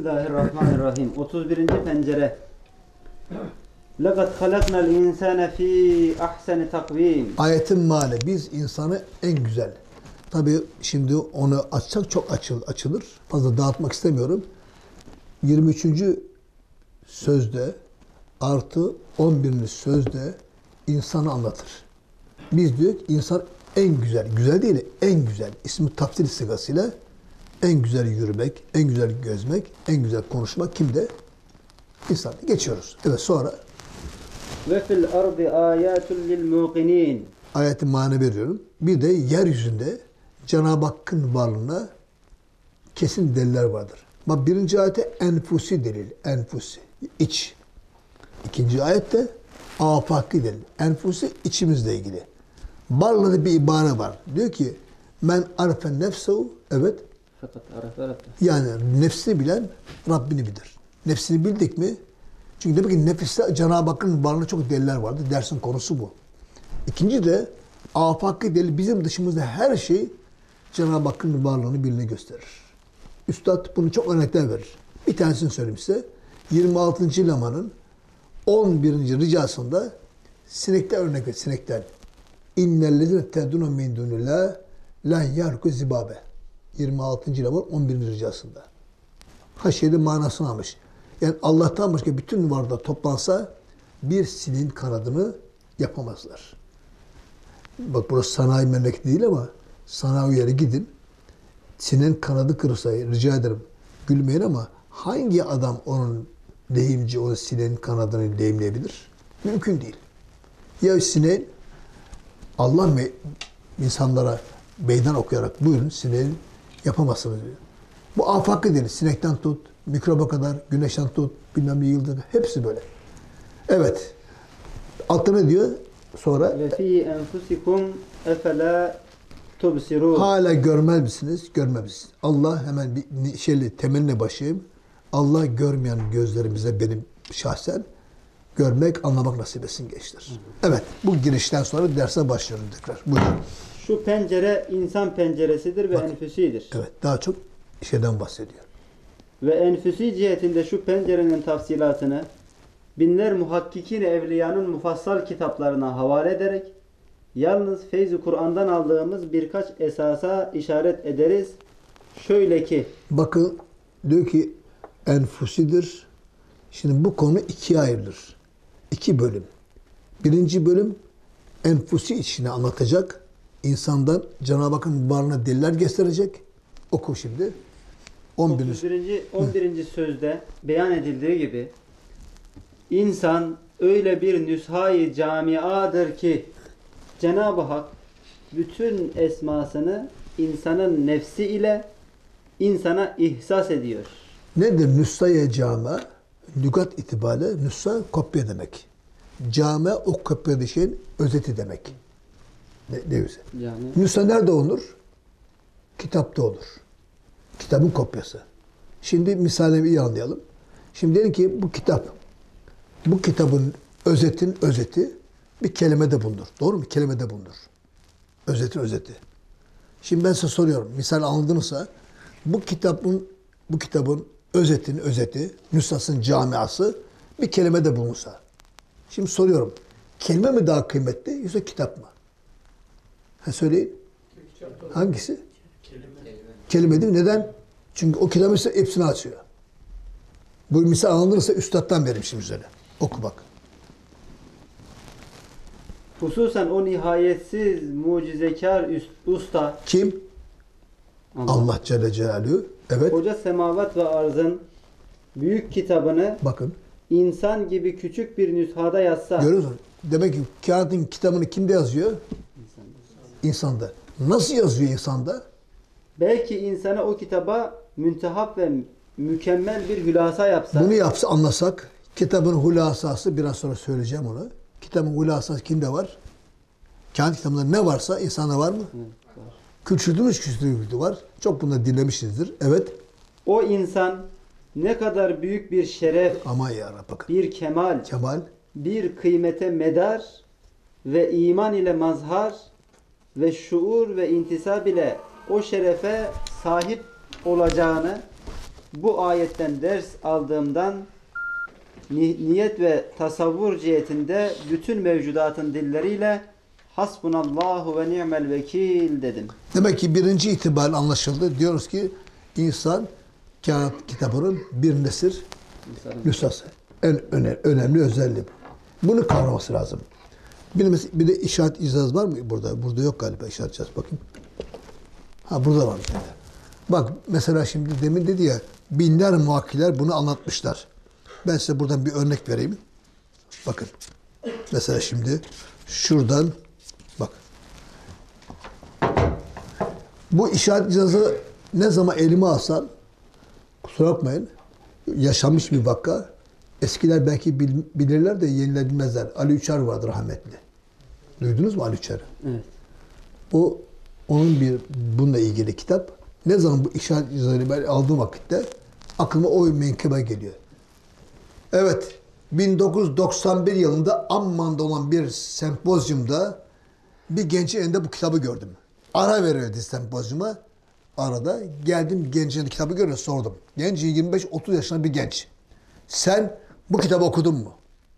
Bismillahirrahmanirrahim. 31. pencere. لَقَدْ خَلَقْنَا الْاِنْسَانَ ف۪ي اَحْسَنِ تَقْو۪يمٍ. Ayetin mali, biz insanı en güzel. Tabii şimdi onu açsak çok açılır. Fazla dağıtmak istemiyorum. 23. sözde artı 11. sözde insanı anlatır. Biz diyor ki insan en güzel, güzel değil en güzel. İsmi tafsir sigasıyla en güzel yürümek, en güzel gezmek, en güzel konuşmak kimde? İnsan. Geçiyoruz. Evet, sonra Ve fil ardı ayatun lil muqinin. ayetin mana veriyorum. Bir de yeryüzünde Cenab-ı Hakk'ın varlığına kesin deliller vardır. Bak birinci ayette enfusi delil. Enfusi. İç. İkinci ayette afaki delil. Enfusi içimizle ilgili. Varlığında bir ibare var. Diyor ki men arife nefsehu, evet. Fakat arafe Rabbe. Yani nefsini bilen Rabbini bilir. Nefsini bildik mi? Çünkü demek ki nefiste Cenab-ı Hakk'ın varlığında çok deliller vardır. Dersin konusu bu. İkinci de afaki delil, bizim dışımızda her şey Cenab-ı Hakk'ın varlığını birine gösterir. Üstad bunu çok örnekler verir. Bir tanesini söyleyeyim size. 26. lemanın 11. ricasında sinekler örnek ver. Sinekler. İnnellezine tedûne min dûnillâh lan yarku zibabe. 26. leman 11. ricasında. Haşiyede manasını almış. Yani Allah'tan başka bütün varlıklar toplansa bir sineğin kanadını yapamazlar. Bak burası sanayi memleketi değil ama sanayi yere gidin. Sineğin kanadı kırılsa rica ederim gülmeyin ama hangi adam onun deyimci o sineğin kanadını deyimleyebilir? Mümkün değil. Ya sineğin Allah insanlara meydan okuyarak buyurun sineğin yapamazsınız diyor. Bu afakı denir. Sinekten tut, mikroba kadar, güneşten tut, bilmem ne yıldız, hepsi böyle. Evet. Altta ne diyor? Sonra Ve fi enfusikum efela tubsirun. hala görmez misiniz? Görmez misiniz? Allah hemen bir temeline başlayayım. Allah görmeyen gözlerimize benim şahsen görmek, anlamak nasip etsin gençler. Evet. Bu girişten sonra derse başlıyorum tekrar. Buyurun. Şu pencere insan penceresidir ve Bak. enfüsidir. Evet. Daha çok şeyden bahsediyor. Ve enfüsi cihetinde şu pencerenin tafsilatını binler muhakkikin evliyanın mufassal kitaplarına havale ederek yalnız Feyz-i Kur'an'dan aldığımız birkaç esasa işaret ederiz. Şöyle ki Bakın diyor ki enfusidir. Şimdi bu konu ikiye ayrılır. 2 bölüm. Birinci bölüm enfusi içine anlatacak. İnsandan Cenab-ı Hakk'ın varlığına deliller gösterecek. Oku şimdi. 11. sözde beyan edildiği gibi insan öyle bir nüshayı camiadır ki Cenab-ı Hak bütün esmasını insanın nefsi ile insana ihsas ediyor. Nedir nüshayı cami? Lügat itibariyle nüsha kopya demek. Cami o kopya şeyin özeti demek. Ne güzel. Yani Nüsha nerede olur? Kitapta olur. Kitabın kopyası. Şimdi misalimi iyi anlayalım. Şimdi diyelim ki bu kitabın özeti bir kelimede bulunur. Doğru mu? Kelimede bulunur. Özetin özeti. Şimdi ben size soruyorum. Misal anladınızsa bu kitabın özeti, nüshasının camiası bir kelimede bulunsa. Şimdi soruyorum. Kelime mi daha kıymetli yoksa kitap mı? Söyleyin. Hangisi? Kelime değil mi? Neden? Çünkü o kelime hepsini açıyor. Bu misal anladınızsa üstattan verim şimdi üzerine. Oku bak. hususen o nihayetsiz mucizekar usta Kim? Allah Celle Celaluhu. Evet. koca semavat ve arzın büyük kitabını Bakın. insan gibi küçük bir nüshada yazsa Görüyor musun? Demek ki kağıdın kitabını kimde yazıyor? İnsanda. Nasıl yazıyor insanda? belki insana o kitaba müntehap ve mükemmel bir hülasa yapsa Bunu yapsa anlasak, kitabın hulasası biraz sonra söyleyeceğim onu. Kitabın hulasası kimde var? Kağıt kitabında ne varsa insanda var mı? var. Küçültülmüş var. Çok bunları dinlemişizdir. Evet. O insan ne kadar büyük bir şeref, Aman yarabbim bakın. bir kemal, Kemal. bir kıymete medar ve iman ile mazhar ve şuur ve intisab ile o şerefe sahip olacağını bu ayetten ders aldığımdan niyet ve tasavvur cihetinde bütün mevcudatın dilleriyle hasbunallahu ve ni'mel vekil dedim. Demek ki birinci itibar anlaşıldı. Diyoruz ki insan kainat kitabının bir nesir nüshası. En önemli özelliği bu. Bunu kavraması lazım. Bir de işaret icaz var mı burada? Burada yok galiba işaret icaz. Bakayım. Ha burada var. Bak mesela şimdi demin dedi ya binler muhakkiler bunu anlatmışlar. Ben size buradan bir örnek vereyim. Bakın. Mesela şimdi şuradan bak. Bu işaret icazı ne zaman elime alsam kusura bakmayın yaşanmış bir vaka. Eskiler belki bilirler de yeniler bilmezler. Ali Üçer vardı rahmetli. Duydunuz mu Ali Üçer'i? Evet. Onun bununla ilgili kitap. Ne zaman bu işaret icazını ben aldığım vakitte aklıma o menkıbe geliyor. Evet, 1991 yılında Amman'da olan bir sempozyumda bir gençin elinde bu kitabı gördüm. Ara veriyordu sempozyuma. Arada geldim gencin kitabı görünce sordum. Genç 25-30 yaşında bir genç. Sen bu kitabı okudun mu?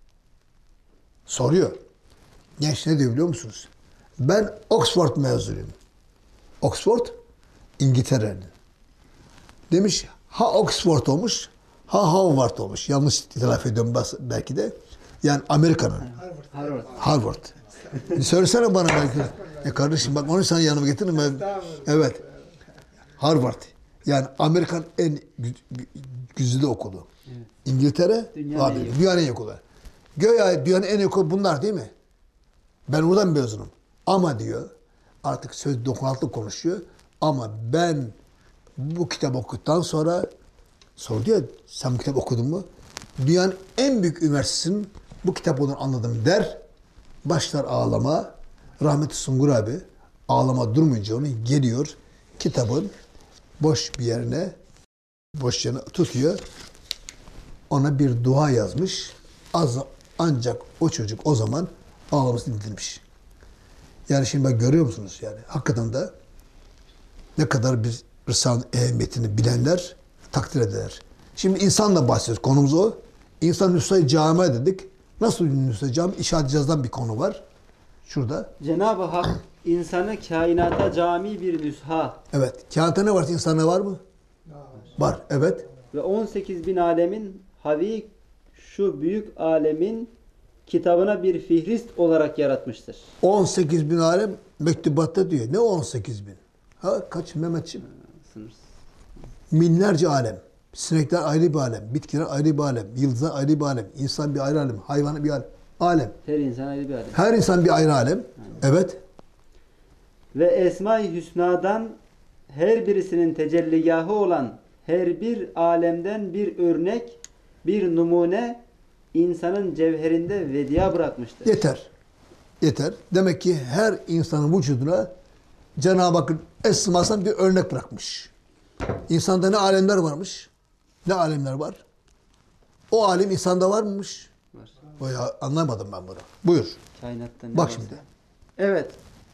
Soruyor. Genç ne diyor biliyor musunuz? Ben Oxford mezunuyum. Oxford, İngiltere'nin. Demiş, ha Oxford olmuş, ha Harvard olmuş. Yanlış telafi ediyorum belki de. Yani Amerika'nın. Harvard. Söylesene bana belki. Kardeşim bak onu sana yanıma getirin. Evet. Harvard. Yani Amerikan en güzide okulu. Evet. İngiltere, dünyanın en iyi okulu. Göya dünyanın en iyi okulu bunlar değil mi? Ben buradan mezunum. Ama diyor, artık söz dokunaklı konuşuyor. Ama ben bu kitabı okuduktan sonra sordu ya, sen bu kitabı okudun mu? Dünyanın en büyük üniversitesinin bu kitap olduğunu anladım der. Başlar ağlama. Rahmetli Sungur abi ağlama durmayınca onu geliyor. Kitabın boş yerine tutuyor. Ona bir dua yazmış. Ancak o çocuk o zaman ağlamasını dindirmiş. Yani şimdi bak görüyor musunuz yani? Hakikaten de ne kadar bir Risale'nin ehemmiyetini bilenler takdir ederler. Şimdi insanla bahsediyoruz. Konumuz o. İnsan nüshayı cami dedik. Nasıl bir nüshayı cami? İşaret cihazdan bir konu var. Şurada. Cenab-ı Hak insanı kainata cami bir nüsha. Evet. Kainatta ne var? İnsanda var mı? Var. Evet. Ve 18 bin alemin havi şu büyük alemin kitabına bir fihrist olarak yaratmıştır. 18 bin alem mektubatta diyor. Ne 18 bin? Ha kaç Mehmetciğim? Sınırsız. Binlerce alem. Sinekler ayrı bir alem. Bitkiler ayrı bir alem. Yıldızlar ayrı bir alem. İnsan bir ayrı alem. Hayvan bir alem. Alem. Her insan ayrı bir alem. Her insan bir ayrı alem. Evet. Ve Esma-i Hüsna'dan her birisinin tecelligahı olan her bir alemden bir örnek, bir numune insanın cevherinde vediya bırakmıştır. Yeter. Yeter. Demek ki her insanın vücuduna Cenab-ı Hakk'ın esmasından bir örnek bırakmış. İnsanda ne alemler varmış? Ne alemler var? O alem insanda var mıymış? Var. Bayağı anlamadım ben bunu. Buyur. Kainatta ne Bak varsa. şimdi. Evet.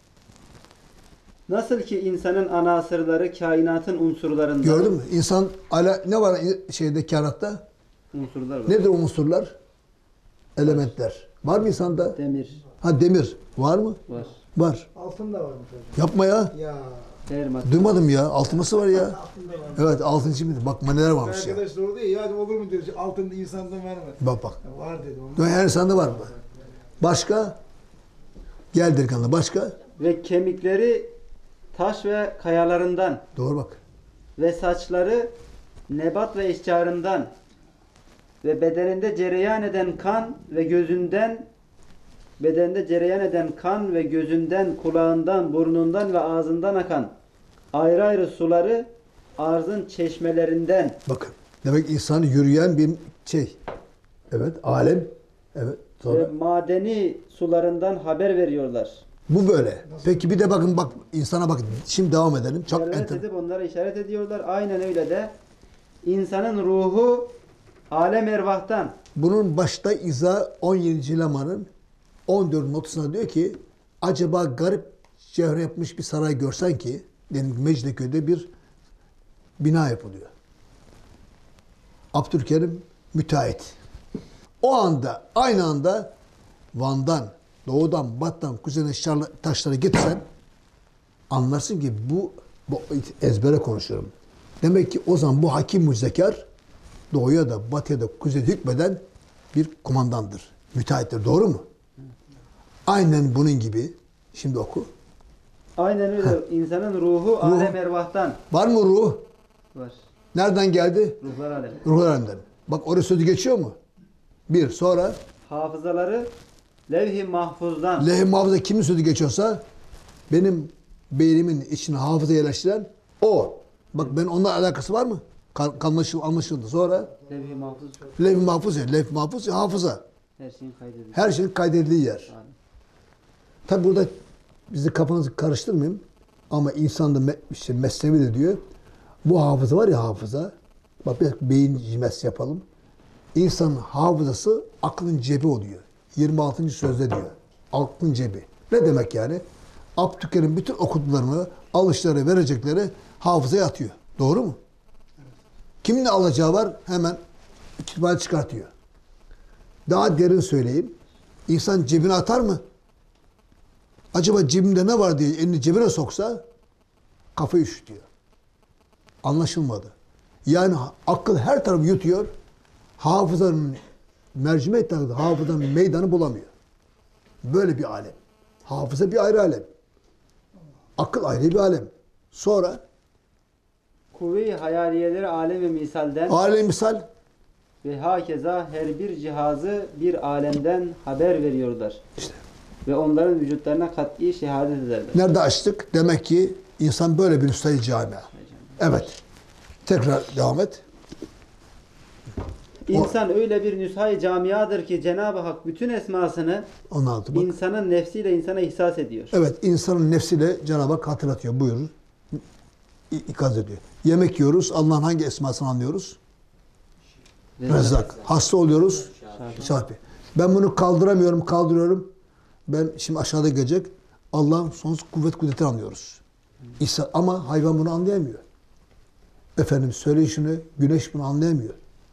Nasıl ki insanın anasırları kainatın unsurlarında. Gördün mü? İnsan ne var şeyde kainatta? Unsurlar var. Nedir o unsurlar? Elementler. Var mı insanda? Demir. Ha demir. Var mı? Var. Var. Altın da varmış hocam. Yapma ya. Ya. Her madde. Duymadım ya. Altıması var ya. Altın da varmış. Evet altıncı mıydı? Bak neler varmış ya. Arkadaş sordu ya hadi olur mu dedi. Altın insanda var mı? Bak. Ya var dedi. Onu. Her insanda var mı? Başka? Gel delikanlı. Başka? Ve kemikleri taş ve kayalarından Doğru bak. ve saçları nebat ve eşcarından ve bedeninde cereyan eden kan ve gözünden, kulağından, burnundan ve ağzından akan ayrı ayrı suları arzın çeşmelerinden. Bakın. Demek insanı yürüyen bir şey. Evet. Alem. Evet. Sonra. Ve madeni sularından haber veriyorlar. Bu böyle. Peki bir de bakın insana bakın. Şimdi devam edelim. Çok İşaret edip onlara işaret ediyorlar. Aynen öyle de insanın ruhu alem ervahtan. Bunun başta İza 17. lemanın 14 notusuna diyor ki acaba garip cevher yapmış bir saray görsen ki yani Mecidiyeköy'de bir bina yapılıyor. Abdülkerim müteahhit. O anda, aynı anda Van'dan, doğudan, batıdan, kuzeyden taşları getirsen anlarsın ki bu ezbere konuşuyorum. Demek ki o zaman bu hakim mucizekar doğuya da batıya da kuzeye hükmeden bir kumandandır. Müteahhittir. Doğru mu? Aynen bunun gibi. Şimdi oku. Aynen öyle. İnsanın ruhu alem ervahtan Var mı ruh? var. Nereden geldi? Ruhlar alemi. Ruhlar aleminden. Bak orası sözü geçiyor mu? Bir. Sonra Hafızaları levh-i mahfuzdan. leh-i mahfuza kimin sözü geçiyorsa benim beynimin içine hafıza yerleştiren o. Bak ben onunla alakası var mı? Anlaşıldı. Sonra Levh-i mahfuz leh-i mahfuz ya. Leh-i mahfuz ya, hafıza. her şeyin kaydedilir. Her şeyin kaydedildiği yer. Aynen. Tabi burada bizi kafanızı karıştırmayayım. Ama insanda işte Mesnevi de diyor. Bu hafıza var ya hafıza. Bak bir beyin jimnastiği yapalım. İnsanın hafızası aklın cebi oluyor. 26. sözde diyor. Aklın cebi. Ne demek yani? Abdülkerim bütün okuduklarını, alışları, verecekleri hafızaya atıyor. Doğru mu? Kimin ne alacağı var hemen kütüphane çıkartıyor. Daha derin söyleyeyim. İnsan cebine atar mı? Acaba cebimde ne var diye elini cebine soksa kafayı üşütüyor. Anlaşılmadı. Yani akıl her tarafı yutuyor. Hafızanın mercimek tarzı hafızanın meydanı bulamıyor. Böyle bir alem. Hafıza bir ayrı alem. Akıl ayrı bir alem. Sonra Kuvve-i hayaliyeleri alemi misalden alem misal ve hakeza her bir cihazı bir alemden haber veriyorlar. işte. Ve onların vücutlarına kat'i şehadet ederler. Nerede açtık? Demek ki insan böyle bir üstayı camia. Evet. Tekrar devam et. İnsan öyle bir nüshayı camiadır ki Cenab-ı Hak bütün esmasını 16 bak. insanın nefsiyle insana ihsas ediyor. Evet, insanın nefsiyle Cenab-ı Hak hatırlatıyor. Buyurun. İkaz ediyor. Yemek yiyoruz. Allah'ın hangi esmasını anlıyoruz? Rezzak. Hasta oluyoruz. Şafi. Ben bunu kaldıramıyorum, kaldırıyorum. Ben şimdi aşağıda gelecek. Allah'ın sonsuz kudretini anlıyoruz. İsa, ama hayvan bunu anlayamıyor. Efendim söyleyişini güneş bunu anlayamıyor.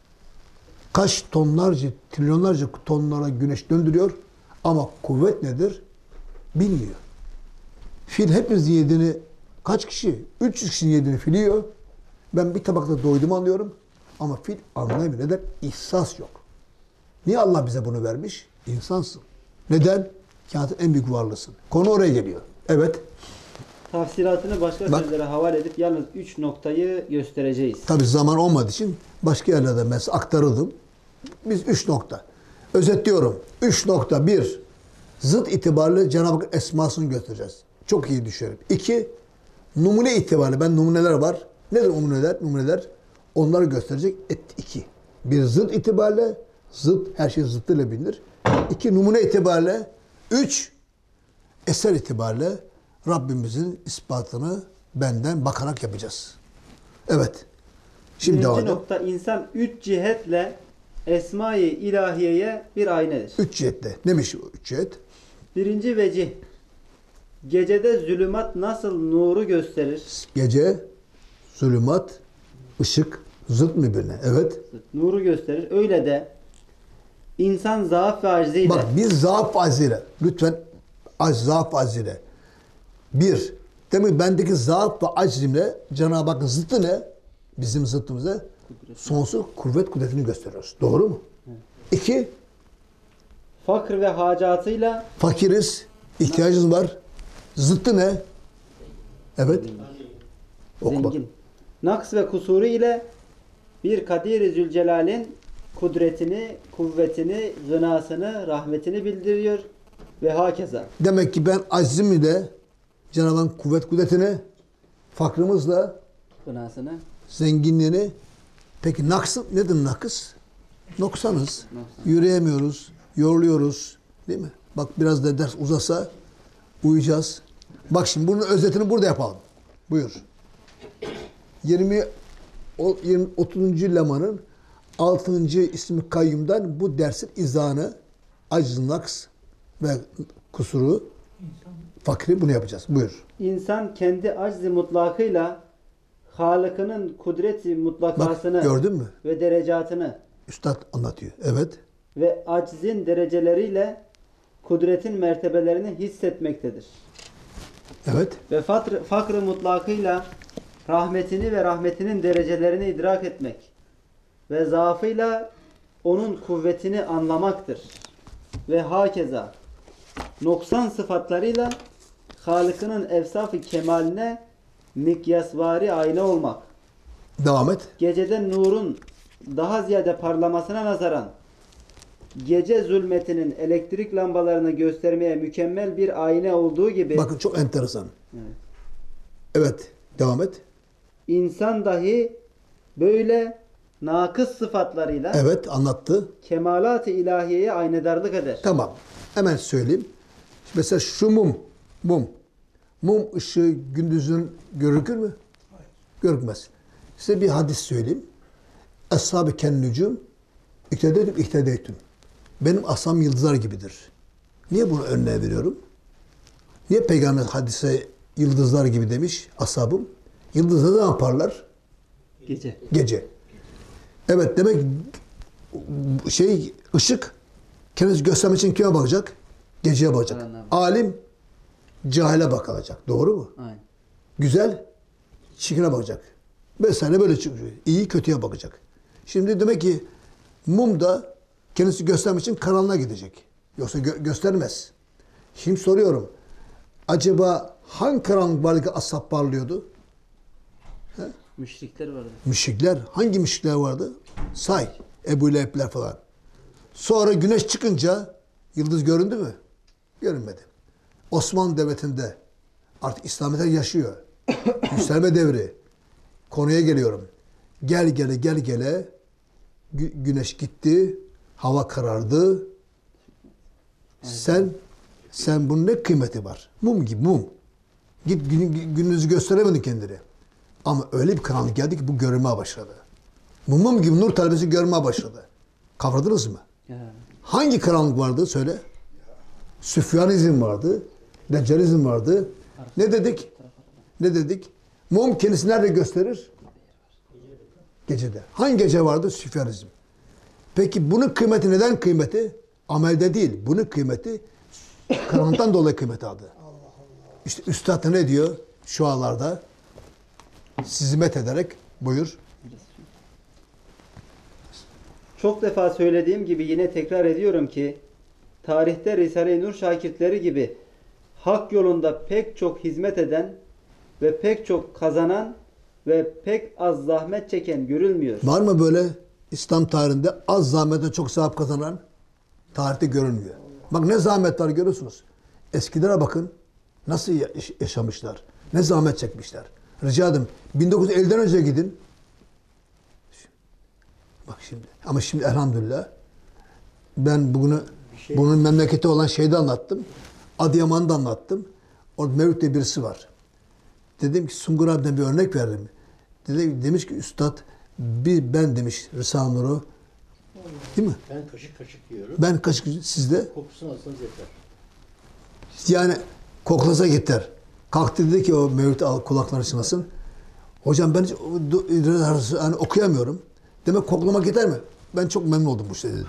Kaç tonlarca, trilyonlarca tonlara güneş döndürüyor ama kuvvet nedir? Bilmiyor. Fil hepimizin yediğini kaç kişi? 300 kişinin yediğini fil yiyor. Ben bir tabakta doydum anlıyorum ama fil anlayamıyor. Neden? İhsas yok. Niye Allah bize bunu vermiş? İnsansın. Neden? Kainatın en büyük varlığısın. Konu oraya geliyor. Evet. Tafsilatını başka Bak. sözlere havale edip yalnız 3 noktayı göstereceğiz. Tabii zaman olmadığı için başka yerlerde mesela aktarıldım. Biz 3 nokta. Özetliyorum. 3 nokta. 1. Zıt itibariyle Cenab-ı Hak esmasını göstereceğiz. Çok iyi düşünelim. 2. Numune itibariyle. Ben numuneler var. Nedir numuneler? Numuneler. Onları gösterecek. 2. Bir zıt itibariyle. Zıt. Her şey zıttıyla bilinir. 2. Numune itibariyle. 3. Eser itibariyle Rabbimizin ispatını benden bakarak yapacağız. Evet. Şimdi Birinci devam edelim. nokta insan 3 cihetle Esma-i İlahiye'ye bir aynedir. 3 cihette. Neymiş o 3 cihet? Birinci vecih. Gecede zulümat nasıl nuru gösterir? Gece, zulümat, ışık, zıt mı birbirine? Evet. Nuru gösterir. Öyle de insan zaaf ve acziyle Bak biz zaaf azire. Lütfen zaaf azire. 1. Demek bendeki zaaf ve aczimle Cenab-ı Hakk'ın zıttı ne? Bizim zıttımıza sonsuz kudretini gösteriyoruz. Doğru mu? 2. fakr ve hacatıyla Fakiriz, ihtiyacımız var. Zıttı ne? Evet. Oku bak. zengin. Naks ve kusuru ile bir Kadir-i Zülcelal'in kudretini, kuvvetini, gınasını, rahmetini bildiriyor ve hakeza. Demek ki ben aczim ile Cenab-ı Hakk'ın kudretini, fakrımızla Gınasını, zenginliğini. Peki naksı nedir nakıs? Noksanız. Yürüyemiyoruz, yoruluyoruz. Değil mi? Bak biraz da ders uzasa uyuyacağız. Bak şimdi bunun özetini burada yapalım. Buyur. 30. lemanın 6. ismi kayyumdan bu dersin izahını aciz, naks ve kusuru, fakri bunu yapacağız. Buyur. İnsan kendi aczi mutlakıyla Halık'ının kudreti Bak mutlakasını gördün mü? ve derecatını Üstad anlatıyor. Evet. ve aczin dereceleriyle kudretin mertebelerini hissetmektedir. Evet. Ve fakrı mutlakıyla rahmetini ve rahmetinin derecelerini idrak etmek ve zaafıyla onun kuvvetini anlamaktır. Ve hakeza noksan sıfatlarıyla Halık'ının evsaf-ı kemaline mikyasvari ayna olmak. Devam et. Gecede nurun daha ziyade parlamasına nazaran gece zulmetinin elektrik lambalarını göstermeye mükemmel bir ayna olduğu gibi Bakın çok enteresan. Evet. Evet. Devam et. insan dahi böyle nakıs sıfatlarıyla Evet anlattı. kemalat-ı ilahiyeye aynedarlık eder. Tamam. Hemen söyleyeyim. Mesela şu mum. Mum. Mum ışığı gündüzün görükür mü? Hayır. Görükmez. Size bir hadis söyleyeyim. Eshab-ı kennücüm ihtedeytüm. Benim asam yıldızlar gibidir. Niye bunu örneğe veriyorum? Niye Peygamber hadise yıldızlar gibi demiş ashabım? Yıldızlar ne yaparlar? Gece. Gece. Evet demek ışık kendisi göstermek için kime bakacak? Geceye bakacak. Aynen. Alim cahile bakılacak. Doğru mu? Aynen. Güzel çirkine bakacak. Vesaire böyle çıkıyor. İyi kötüye bakacak. Şimdi demek ki mum da kendisi göstermek için karanlığa gidecek. Yoksa göstermez. Şimdi soruyorum. Acaba hangi karanlık vardı ki ashab parlıyordu? Müşrikler vardı. Müşrikler. Hangi müşrikler vardı? Say. Ebu Leheb'ler falan. Sonra güneş çıkınca yıldız göründü mü? Görünmedi. Osmanlı Devleti'nde artık İslamiyet yaşıyor. Yükselme devri. Konuya geliyorum. Gel gele güneş gitti. Hava karardı. Sen bunun ne kıymeti var? Mum gibi mum. Git gününüzü gösteremedin kendini. Ama öyle bir karanlık geldi ki bu görünmeye başladı. Mum gibi nur talebesi görmeye başladı. Kavradınız mı? Ya. Hangi karanlık vardı söyle? Süfyanizm vardı. Deccalizm vardı. Ne dedik? Ne dedik? Mum kendisi nerede gösterir? Gecede. Hangi gece vardı? Süfyanizm. Peki bunun kıymeti neden kıymeti? Amelde değil. Bunun kıymeti karanlıktan dolayı kıymeti adı. İşte Üstad da ne diyor? Şu anlarda sizi met ederek buyur. Çok defa söylediğim gibi yine tekrar ediyorum ki tarihte Risale-i Nur şakirtleri gibi hak yolunda pek çok hizmet eden ve pek çok kazanan ve pek az zahmet çeken görülmüyor. Var mı böyle İslam tarihinde az zahmetle çok sevap kazanan? Tarihte görünmüyor. Bak ne zahmetler görüyorsunuz. Eskilere bakın. Nasıl yaşamışlar. Ne zahmet çekmişler. Rica ederim. 1950'den önce gidin. Bak şimdi. Ama şimdi elhamdülillah ben bunun memleketi olan şeyde anlattım. Adıyaman'da anlattım. Orada Mevlüt'te birisi var. Dedim ki Sungur abiden bir örnek verdim. Demiş ki üstad ben demiş Risale-i Nur'u değil mi? Ben kaşık kaşık yiyorum. Ben kaşık sizde Kokusunu alsanız yeter. yani koklasa yeter. Kalktı dedi ki o Mevlüt kulakları çınlasın. Hocam ben hiç hani okuyamıyorum. Demek koklamak yeter mi? Ben çok memnun oldum bu şey dedi.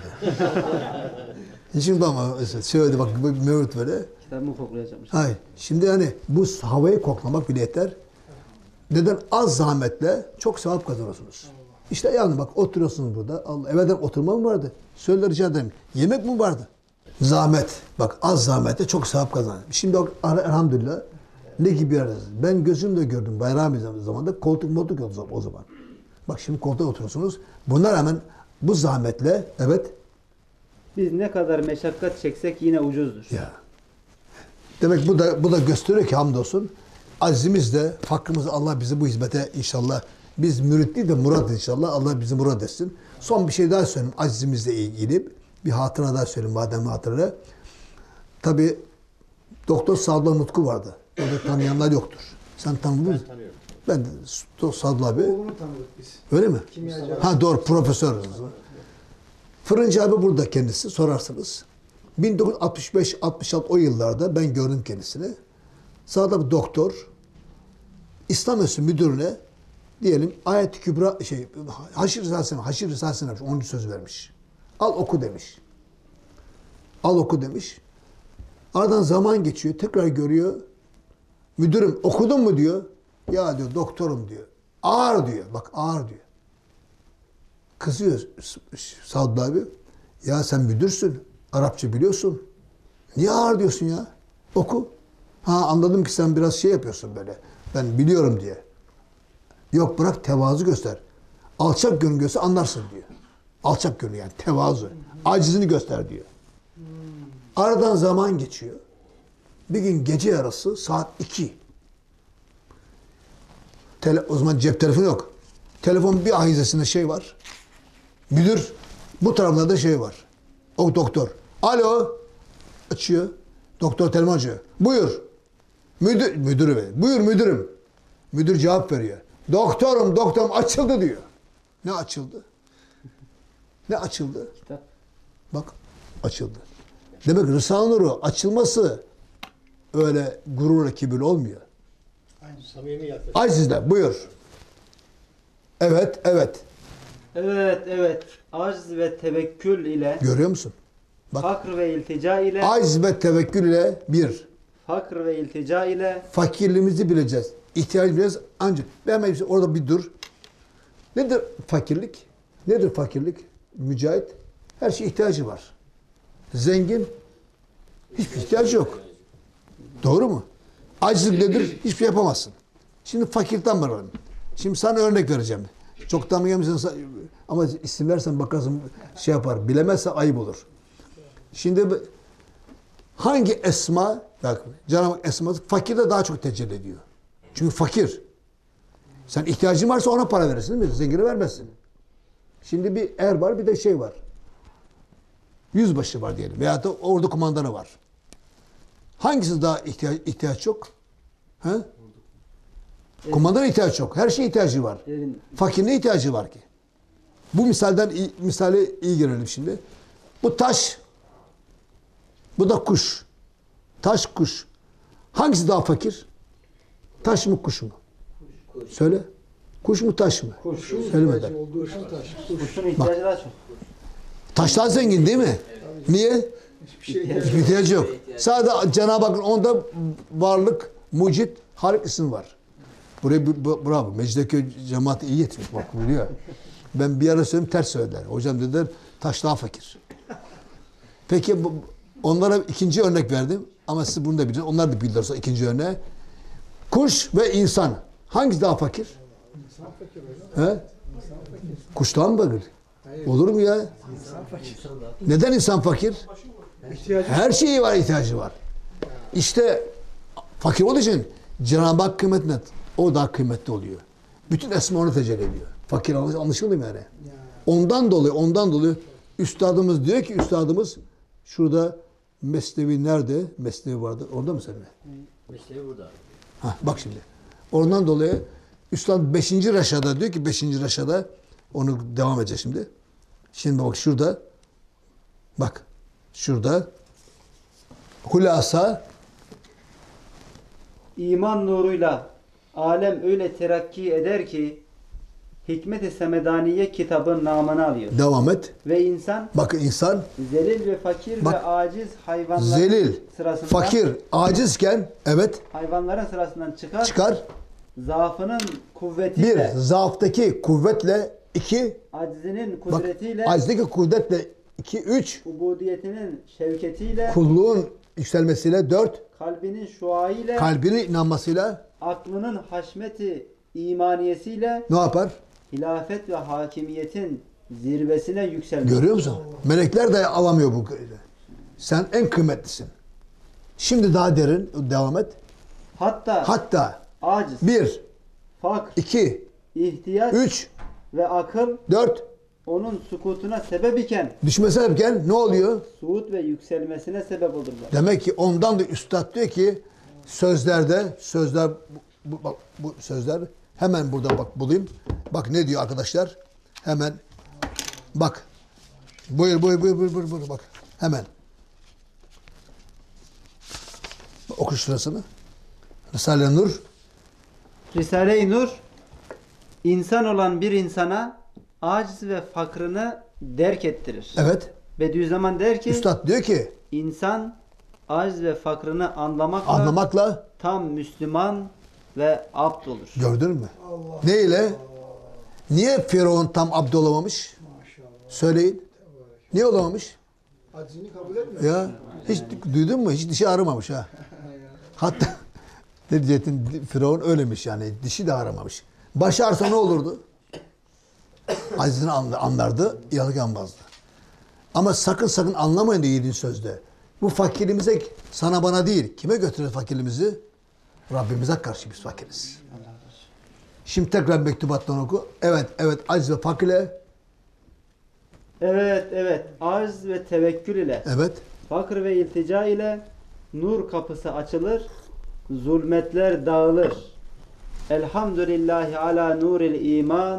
Şimdi ama söyledi bak Mevlüt böyle. Kitabımı koklayacakmış. Hayır. Şimdi hani bu havayı koklamak bile yeter. Neden? Az zahmetle çok sevap kazanıyorsunuz. İşte yani bak oturuyorsunuz burada. Allah, evvelden oturma mı vardı? Söyle rica ederim. Yemek mi vardı? Zahmet. Bak az zahmetle çok sevap kazanıyor. Şimdi bak elhamdülillah ne gibi yerdeyiz. Ben gözümle gördüm bayram zamanında koltuk yoktu o zaman. Bak şimdi koltuğa oturuyorsunuz. Buna rağmen bu zahmetle evet. Biz ne kadar meşakkat çeksek yine ucuzdur. Ya. Demek bu da gösteriyor ki hamdolsun azimizle, fakrımızla Allah bizi bu hizmete inşallah biz mürit değil de murad inşallah Allah bizi murad etsin. Son bir şey daha söyleyeyim azimizle ilgili. Bir hatıra daha söyleyeyim madem hatıra. Tabii Doktor Sadullah Nutku vardı. Orada tanıyanlar yoktur. Sen tanıdın mı? Ben tanıyorum. Ben de Sadullah abi. Oğlunu tanıdık biz. Öyle mi? Kimyacı. Ha doğru profesör. Fırıncı abi burada kendisi sorarsınız. 1965-66 o yıllarda ben gördüm kendisini. Sağda bir doktor İslam Enstitüsü müdürüne Diyelim ayet-i kübra Haşr Risalesi'ne yapmış. 10. söz vermiş. Al oku demiş. Al oku demiş. Aradan zaman geçiyor. Tekrar görüyor. Müdürüm okudun mu diyor. Ya diyor doktorum diyor. Ağır diyor. Bak ağır diyor. Kızıyor Saud abi. Ya sen müdürsün. Arapça biliyorsun. Niye ağır diyorsun ya? Oku. Ha anladım ki sen biraz şey yapıyorsun böyle. Ben biliyorum diye. Yok bırak tevazu göster. Alçak gönül göster anlarsın diyor. Alçak gönül yani tevazu. Acizini göster diyor. Aradan zaman geçiyor. Bir gün gece yarısı saat 2. O zaman cep telefonu yok. Telefon bir ahizesinde şey var. Müdür. Bu tarafında da şey var. O doktor. Alo. Açıyor. Doktor telefon açıyor. Buyur. Müdürü ver. Buyur müdürüm. Müdür cevap veriyor. Doktorum açıldı diyor. Ne açıldı? Ne açıldı? Kitap. Bak açıldı. Demek Risale-i Nur'u açılması öyle gururla kibir olmuyor. Samimi yaklaşım. Acizle buyur. Evet. Evet. Acz ve tevekkül ile, Görüyor musun? Bak. fakr ve iltica ile, Aciz ve tevekkül ile bir. fakr ve iltica ile, Fakirliğimizi bileceğiz. İhtiyacımızı bileceğiz. Ancak ben orada bir dur. Nedir fakirlik? Nedir fakirlik? Mücahit. Her şeye ihtiyacı var. Zengin. Hiçbir ihtiyacı yok. Doğru mu? Acizlik nedir? Hiçbir şey yapamazsın. Şimdi fakirden bakalım. Şimdi sana örnek vereceğim. Çoktan mı gelmişsin ama isim versen bakarsın şey yapar. Bilemezse ayıp olur. Şimdi hangi esma, bak Cenab-ı Hak esması fakirde daha çok tecelli ediyor. Çünkü fakir. Sen ihtiyacın varsa ona para verirsin değil mi? Zengine vermezsin. Şimdi bir er var bir de şey var. Yüzbaşı var diyelim. Veyahut da ordu kumandanı var. Hangisi daha ihtiyaç yok? He? Kumandana ihtiyaç yok. Her şeye ihtiyacı var. Fakir ne ihtiyacı var ki? Bu misale iyi girelim şimdi. Bu taş. Bu da kuş. Taş, kuş. Hangisi daha fakir? Taş mı, kuş mu? Söyle. Kuş mu, taş mı? kuş. Söylemeden. Olduğu için taş. Kuşun ihtiyacı daha çok. Taşlar zengin değil mi? Niye? Hiçbir şey Hiçbir ihtiyacı yok. Sadece Cenab-ı Hakk'ın onda varlık, mucit, halik isim var. Buraya bravo. Mecidiyeköy cemaati iyi yetmiş. Bak biliyor. Ben bir ara söyledim ters söylediler. Hocam dediler taş daha fakir. Peki onlara ikinci örnek verdim. Ama siz bunu da bilirsiniz. Onlar da bilirler ikinci örneği. Kuş ve insan. Hangisi daha fakir? İnsan fakir hocam. He? Kuştan mı fakir? Olur mu ya? İnsan fakir. Neden insan fakir? İhtiyacı Her şeye var ihtiyacı var. İşte fakir olduğu için Cenab-ı Hak kıymetine o daha kıymetli oluyor. Bütün esma onu tecelli ediyor. Fakir anlaşıldı mı yani? Ondan dolayı üstadımız diyor ki üstadımız şurada Mesnevi nerede? Mesnevi vardı. Orada mı senin? Mesleği burada. Hah, bak şimdi. Ondan dolayı Üstad 5. Reşa'da diyor ki 5. Reşa'da onu devam edeceğiz şimdi. Şimdi bak şurada bak şurada hulasa İman nuruyla alem öyle terakki eder ki Hikmet-i Semedaniye kitabın namını alıyor. devam et. Ve insan Bak insan zelil ve fakir Bak, ve aciz hayvanların zelil, sırasından fakir, acizken evet hayvanların sırasından çıkar. çıkar. Zaafının Bir, kuvvetiyle, zaaftaki kuvvetle. İki, aczinin bak kudretiyle, acizdeki kuvvetle. İki, üç, ubudiyetinin şevketiyle, kulluğun yükselmesiyle. Dört, kalbinin şuayıyla, kalbinin inanmasıyla aklının haşmeti imaniyesiyle ne yapar? hilafet ve hakimiyetin zirvesine yükselmek. Görüyor musun? Melekler de alamıyor bu. Sen en kıymetlisin. Şimdi daha derin devam et. Hatta aciz, bir, fakr, iki, ihtiyaç üç, ve akıl dört onun sukutuna sebep iken düşmese sebepken ne oluyor? suud ve yükselmesine sebep olurlar. Demek ki ondan da üstad diyor ki sözler bak bu sözler hemen burada bak bulayım. Bak ne diyor arkadaşlar? Hemen bak. Buyur bak. Hemen. Oku şurasını. Risale-i Nur Risale-i Nur İnsan olan bir insana aciz ve fakrını derk ettirir. Evet. Bediüzzaman der ki Üstad diyor ki insan aciz ve fakrını anlamakla tam Müslüman ve abd olur. gördün mü? Allah. Ne ile? Niye Firavun tam abd olamamış? Maşallah. Söyleyin. Niye olamamış? Acizini kabul etmiyor. Ya hiç duydun mu? Hiç dişi ağrımamış ha. Hatta ne diyecektin? Firavun öylemiş yani. Dişi de ağrımamış. Başı ağrısa ne olurdu? Acizini anlardı, iyilik anmazdı. Ama sakın anlamayın diyor 7. sözde. Bu fakirimize sana bana değil. Kime götürür fakirimizi? Rabbimize karşı biz fakiriz. Şimdi tekrar mektubattan oku. Evet aciz ve fakirle. Evet. Arz ve tevekkül ile, Evet. fakr ve iltica ile nur kapısı açılır, zulmetler dağılır. Elhamdülillahi ala nuril iman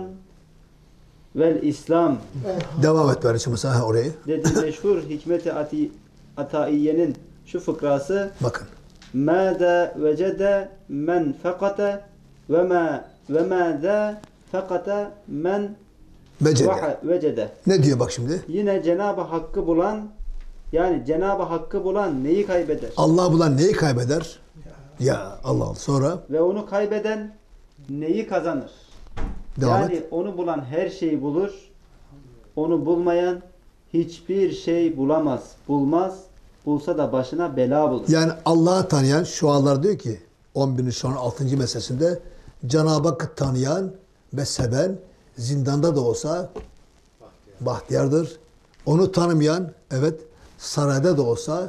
vel İslam Devam et kardeşim mesela orayı. dedi meşhur Hikmet-i Ataiye'nin şu fıkrası. Bakın. Mâde vecede men fekate ve mâde fekate men Becede. vecede. Ne diyor bak şimdi? Yine Cenab-ı Hakk'ı bulan, yani Cenab-ı Hakk'ı bulan neyi kaybeder? Allah bulan neyi kaybeder? Ya Allah. Sonra Ve onu kaybeden neyi kazanır? devam Yani et. onu bulan her şeyi bulur. Onu bulmayan hiçbir şey bulamaz. Bulmaz. Bulsa da başına bela bulur. Yani Allah'ı tanıyan şualar diyor ki 11. şu an 6. meselesinde Cenab-ı Hakk'ı tanıyan ve seven zindanda da olsa bahtiyardır. Onu tanımayan evet sarayda da olsa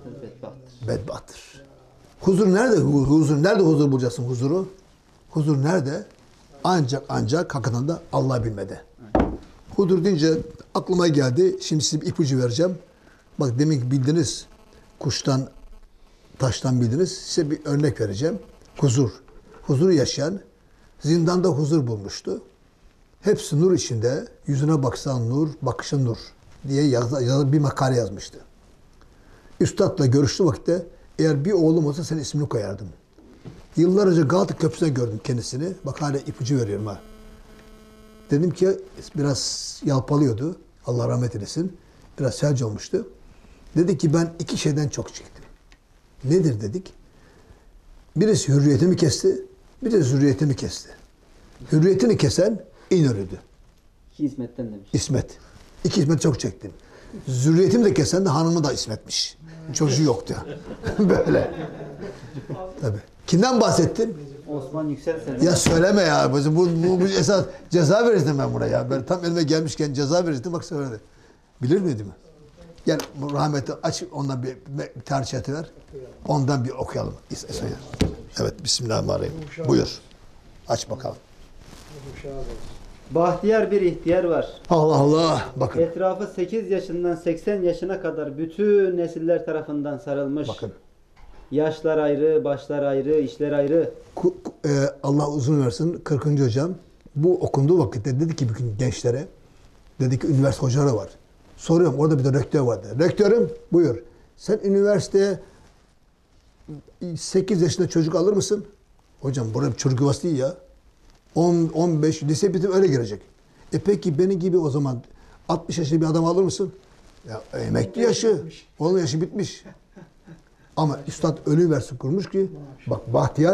bedbahtır. Huzur nerede? Huzur nerede huzur bulacaksın huzuru? Huzur nerede? Ancak hakikaten de Allah bilmede. Huzur deyince aklıma geldi. Şimdi size bir ipucu vereceğim. Bak demin ki bildiniz. Kuştan, taştan bildiniz. Size bir örnek vereceğim. Huzur. Huzuru yaşayan zindanda huzur bulmuştu. Hepsi nur içinde. Yüzüne baksan nur, bakışın nur diye bir makale yazmıştı. Üstadla görüştü vakitte eğer bir oğlum olsa senin ismini koyardım. Yıllar önce Galata Köprüsü'ne gördüm kendisini. Bak hala ipucu veriyorum ha. Dedim ki biraz yalpalıyordu. Allah rahmet eylesin. Biraz felç olmuştu. Dedi ki ben iki şeyden çok çektim. Nedir dedik. Birisi hürriyetimi kesti. Birisi hürriyetimi kesti. Hürriyetini kesen İnönü'ydü. İki hizmetten demiş. İsmet. İki hizmet çok çektim. Zürriyetimi de kesen de hanımı da İsmet'miş. Çocuğu yoktu. Böyle. Tabii. Kimden bahsettin? Osman Yüksel Selim. Ya söyleme ya. Bu esas ceza verirdim ben buna ya. Ben tam elime gelmişken ceza verirdim. Bak söyledi. Bilir miydi mi? Gel bu rahmeti aç ondan bir tercih ver. Ondan bir okuyalım. Evet. Bismillahirrahmanirrahim. Buyur. Aç bakalım. Bahtiyar bir ihtiyar var. Allah Allah. Bakın. Etrafı 8 yaşından 80 yaşına kadar bütün nesiller tarafından sarılmış. Bakın. Yaşlar ayrı, başlar ayrı, işler ayrı. Allah uzun versin 40. hocam bu okunduğu vakitte dedi ki bütün gençlere dedi ki üniversite hocaları var. Soruyorum orada bir de rektör vardı. Rektörüm buyur. Sen üniversiteye 8 yaşında çocuk alır mısın? Hocam burada bir çocuk yuvası değil ya. 10-15 lise bitip öyle girecek. Peki beni gibi o zaman 60 yaşında bir adam alır mısın? Ya emekli yaşı. Onun yaşı bitmiş. Ama Üstad öyle üniversite kurmuş ki bak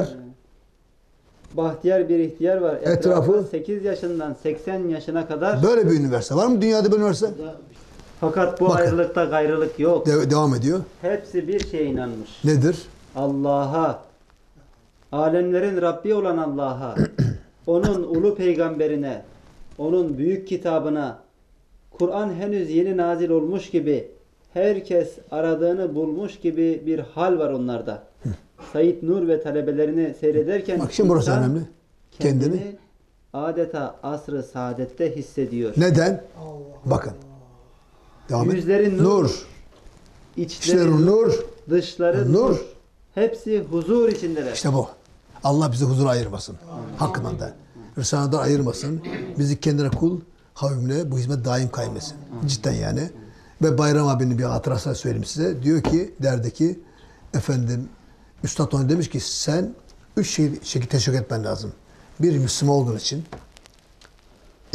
Bahtiyar bir ihtiyar var. Etrafı 8 yaşından 80 yaşına kadar. böyle bir üniversite. Var mı dünyada bir üniversite? Fakat bu Bakın. ayrılıkta gayrılık yok. Devam ediyor. Hepsi bir şeye inanmış. Nedir? Allah'a. Alemlerin Rabbi olan Allah'a. Onun ulu peygamberine. Onun büyük kitabına. Kur'an henüz yeni nazil olmuş gibi. Herkes aradığını bulmuş gibi bir hal var onlarda. Said Nur ve talebelerini seyrederken Bak şimdi burası insan önemli. Kendini adeta asr-ı saadette hissediyor. neden? Bakın. Devam et. Yüzleri nur, içleri İçleri nur, dışları nur. nur. Hepsi huzur içindeler. İşte bu. Allah bizi huzura ayırmasın. Hakkından da. Risale'den ayırmasın. Bizi kendine kul, havimle bu hizmet daim kaymasın. Cidden yani. Ve Bayram abinin bir hatırasını söyleyeyim size. Diyor ki, derdi ki, efendim, Üstad ona demiş ki sen 3 şey teşekkür etmen lazım. Bir, Müslüman olduğun için.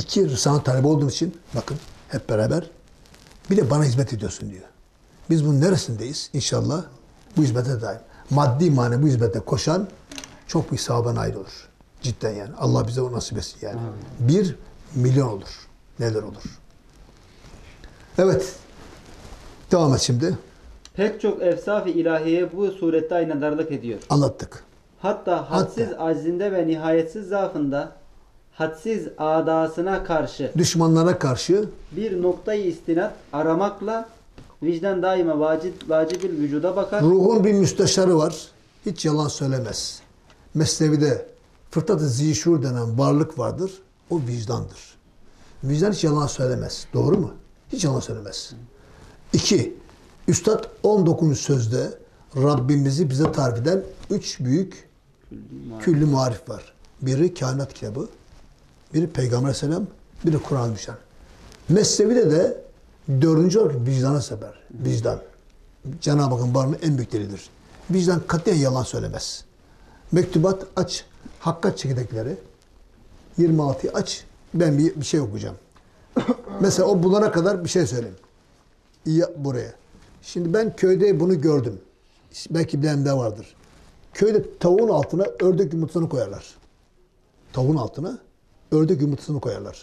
İki, sana talep olduğun için bakın hep beraber bir de bana hizmet ediyorsun diyor. Biz bunun neresindeyiz? İnşallah bu hizmete daim. Maddi manevi bu hizmete koşan çok bir sevaba nail olur. Cidden yani. Allah bize o nasip etsin yani. 1 milyon olur. Neler olur? Evet. Devam et şimdi. Pek çok efsaf-ı ilahiye bu surette aynadarlık ediyor. Anlattık. Hatta hadsiz aczinde ve nihayetsiz zaafında hadsiz adasına karşı Düşmanlara karşı bir noktayı istinat aramakla vicdan daima vacibül vücuda bakar. ruhun bir müsteşarı var. Hiç yalan söylemez. Mesnevi'de fırtat-ı zişur denen varlık vardır. O vicdandır. Vicdan hiç yalan söylemez. Doğru mu? Hiç yalan söylemez. 2. Üstad 19. sözde Rabbimizi bize tarif eden 3 büyük küllü marif var. Biri kainat kitabı, biri Peygamber Aleyhisselam, biri Kur'an-ı Müşan. Mesnevi'de de 4. olarak vicdana sever. Vicdan. Cenab-ı Hakk'ın varlığının en büyük delilidir. Vicdan katiyen yalan söylemez. Mektubat aç. Hakkat çekirdekleri. 26'yı aç. Ben bir şey okuyacağım. Mesela o bulana kadar bir şey söyleyeyim. İyi buraya. Şimdi ben köyde bunu gördüm. Belki bilen de vardır. Köyde tavuğun altına ördek yumurtasını koyarlar. Tavuğun altına ördek yumurtasını koyarlar.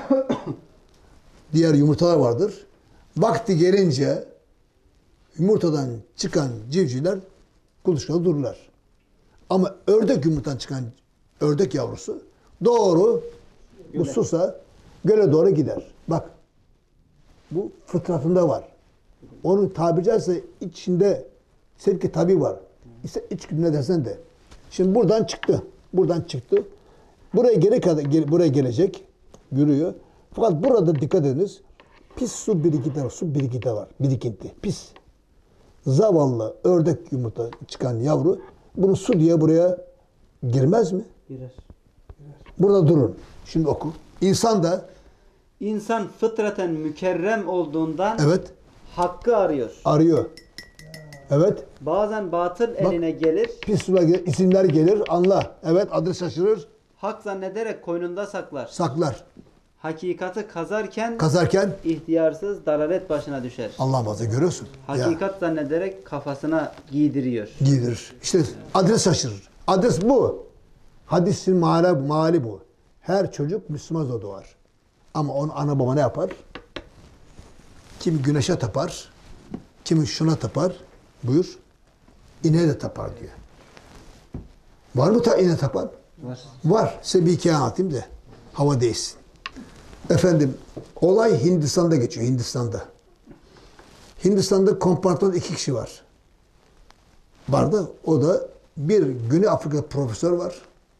Diğer yumurtalar vardır. Vakti gelince yumurtadan çıkan civcivler kuluçkada dururlar. Ama ördek yumurtadan çıkan ördek yavrusu doğru bu susa göle doğru gider. Bak bu fıtratında var. Onun tabiri caizse içinde sevki tabi var. İşte içgüdü dersen de. Şimdi buradan çıktı. Buradan çıktı. Buraya gelecek. Yürüyor. Fakat burada dikkat ediniz. Pis su birikinti var. Su birikinti var. Birikinti. Pis. Zavallı ördek yumurta çıkan yavru bunu su diye buraya girmez mi? Girer. Burada durun. Şimdi oku. İnsan da İnsan fıtraten mükerrem olduğundan evet hakkı arıyor. arıyor. Evet. Bazen batıl eline gelir. Pis sular gelir, isimler gelir. Anla. Evet adres şaşırır. Hak zannederek koynunda saklar. Saklar. Hakikati kazarken Kazarken ihtiyarsız dalalet başına düşer. Allah muhafaza görüyorsun. Ya, Hakikat zannederek kafasına giydiriyor. giydirir. İşte adres şaşırır. Adres bu. Hadisin mali bu. Her çocuk Müslüman doğar. Ama onun ana baba ne yapar? Kim güneşe tapar, kimi şuna tapar. Buyur. İneğe de tapar diyor. Var mı ineğe tapan? Var. Var. Size bir hikaye anlatayım da hava değilsin. Efendim, olay Hindistan'da geçiyor. Hindistan'da. Hindistan'da kompartmanda 2 kişi var. Vardı. O da bir Güney Afrika profesör var.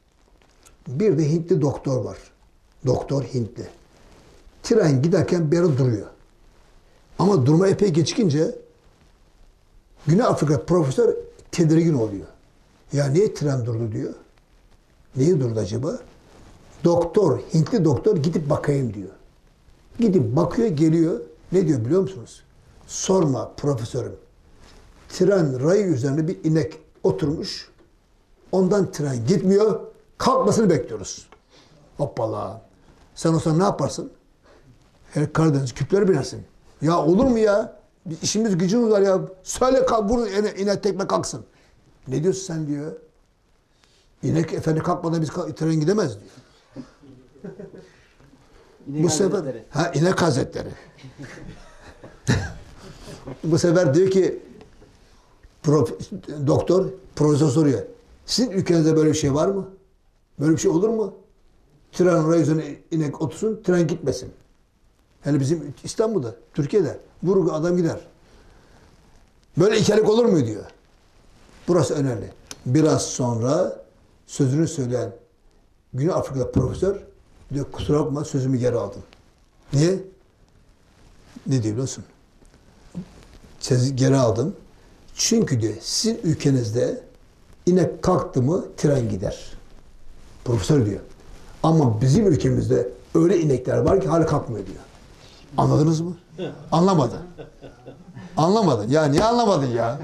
Bir de Hintli doktor var. Doktor Hintli. Tren giderken bir yere duruyor. Ama durma epey gecikince Güney Afrika profesör tedirgin oluyor. Ya niye tren durdu diyor. Niye durdu acaba? Doktor, Hintli doktor gidip bakayım diyor. Gidip bakıyor, geliyor. Ne diyor biliyor musunuz? Sorma profesörüm. Tren rayı üzerinde bir inek oturmuş. Ondan tren gitmiyor. Kalkmasını bekliyoruz. Hoppala. Sen olsan ne yaparsın? Her Karadeniz küpleri binersin. Ya olur mu ya? Bir işimiz gücümüz var ya. Söyle kalk, vur inek tekme kalksın. Ne diyorsun sen diyor. İnek efendi kalkmadan biz tren gidemez diyor. İnek Bu sefer hazretleri. inek hazretleri. Bu sefer diyor ki doktor profesör soruyor. Sizin ülkenizde böyle bir şey var mı? Böyle bir şey olur mu? Tren rayı üzerine inek otursun, tren gitmesin. Yani bizim İstanbul'da, Türkiye'de vurur adam gider. Böyle ikilik olur mu diyor. Burası önemli. Biraz sonra sözünü söyleyen Güney Afrika'da profesör diyor kusura bakma sözümü geri aldım. Niye? Ne diyor biliyor musun? Sözü geri aldım. Çünkü diyor sizin ülkenizde inek kalktı mı tren gider. Profesör diyor. Ama bizim ülkemizde öyle inekler var ki hala kalkmıyor diyor. Anladınız mı? Anlamadın. Anlamadın. Ya niye anlamadın ya?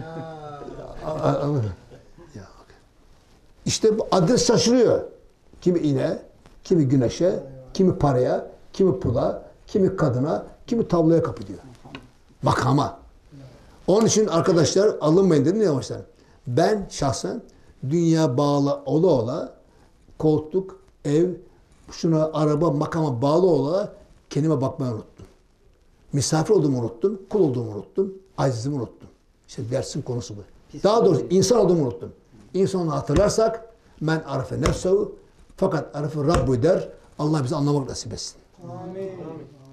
İşte bu adres şaşırıyor. Kimi ineğe, kimi güneşe, kimi paraya, kimi pula, kimi kadına, kimi tabloya kapılıyor. Makama. Onun için arkadaşlar alınmayın dedim yavaştan. Ben şahsen dünya bağlı ola ola koltuk, ev, şuna araba, makama bağlı ola kendime bakmayı unuttum. Misafir olduğumu unuttum, kul olduğumu unuttum, acizimi unuttum. İşte dersin konusu bu. Daha doğrusu insan olduğumu unuttum. İnsanı hatırlarsak men arife nefsehu fakat arife Rabbu der. Allah bizi anlamak nasip etsin. Amin.